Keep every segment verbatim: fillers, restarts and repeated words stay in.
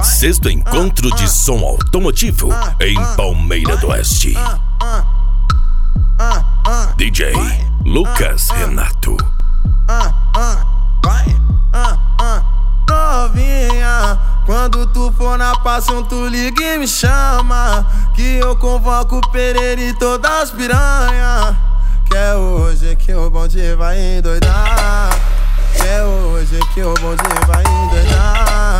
Sexto encontro de som automotivo em Palmeira do Oeste. D J Lucas Renato. Novinha, quando tu for na passão, tu liga e me chama, que eu convoco o Pereira e todas as piranha. Que é hoje que o bonde vai endoidar. Que é hoje que o bonde vai endoidar.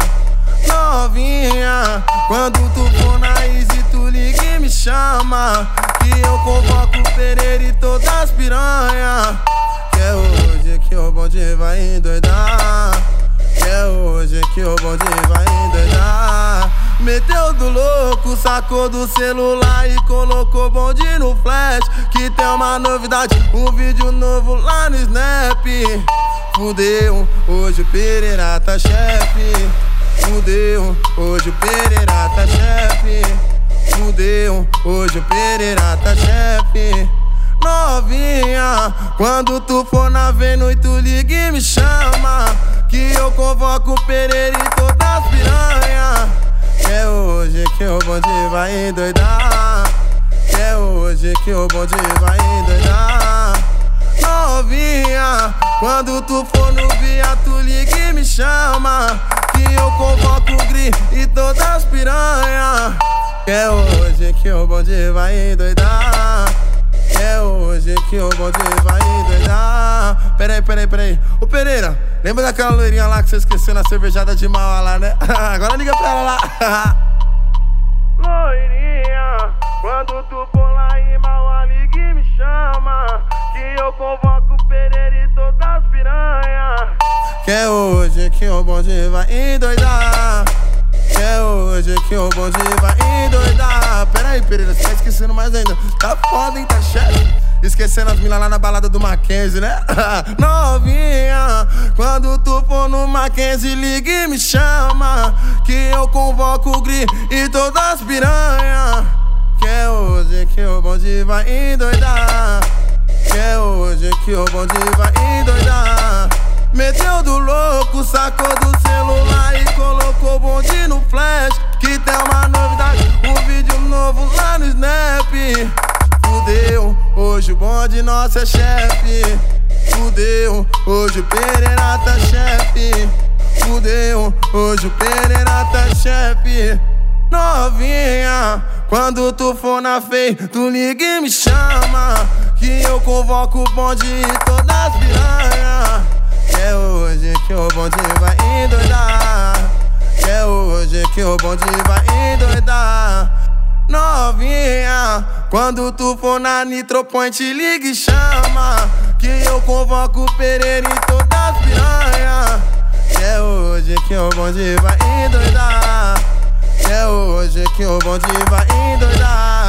Novinha, quando tu for na Easy, tu liga e me chama, que eu convoco o Pereira e todas as piranha. Que é hoje que o bonde vai endoidar. Que é hoje que o bonde vai endoidar. Meteu do louco, sacou do celular e colocou bonde no flash, que tem uma novidade, um vídeo novo lá no Snap. Fudeu, hoje o Pereira tá chefe. Fudeu, hoje o Pereira tá chefe. Fudeu, hoje o Pereira tá chefe. Novinha, quando tu for na Venu e tu liga e me chama, que eu convoco o Pereira e todas as piranha. Que é hoje que o bonde vai endoidar. Que é hoje que o bonde vai endoidar. Novinha, quando tu for no via, tu liga e me chama, que eu convoco o Gri e todas as piranha. Que é hoje que o bonde vai endoidar. Que é hoje que o bonde vai endoidar. Peraí, peraí, peraí. Ô Pereira, lembra daquela loirinha lá que você esqueceu na cervejada de Mauá lá, né? Agora liga pra ela lá. Loirinha, quando tu for lá em Mauá, liga e me chama, que eu convoco o Pereira e todas as piranha. Que é hoje que o bonde vai endoidar. Que é hoje que o bonde vai endoidar. Pera aí, Pereira, você tá esquecendo mais ainda. Tá foda, hein, tá chefe. Esquecendo as minas lá na balada do Mackenzie, né? Novinha, quando tu for no Mackenzie, liga e me chama, que eu convoco o Gri e todas as piranha. Que é hoje que o bonde vai endoidar. Que é hoje que o bonde vai endoidar. Meteu do louco, sacou do celular e colocou bonde no flash, que tem uma novidade, um vídeo novo lá no Snap. Fudeu, hoje o bonde nosso é chefe. Fudeu, hoje o Pereira tá chefe. Fudeu, hoje o Pereira tá chefe. Novinha, quando tu for na Fei, tu liga e me chama, que eu convoco o bonde e todas as piranha. Que é hoje que o bonde vai endoidar. Que é hoje que o bonde vai endoidar. Novinha, quando tu for na Nitro Point, liga e chama, que eu convoco o Pereira e todas as piranha. Que é hoje que o bonde vai endoidar. Que é hoje que o bonde vai endoidar.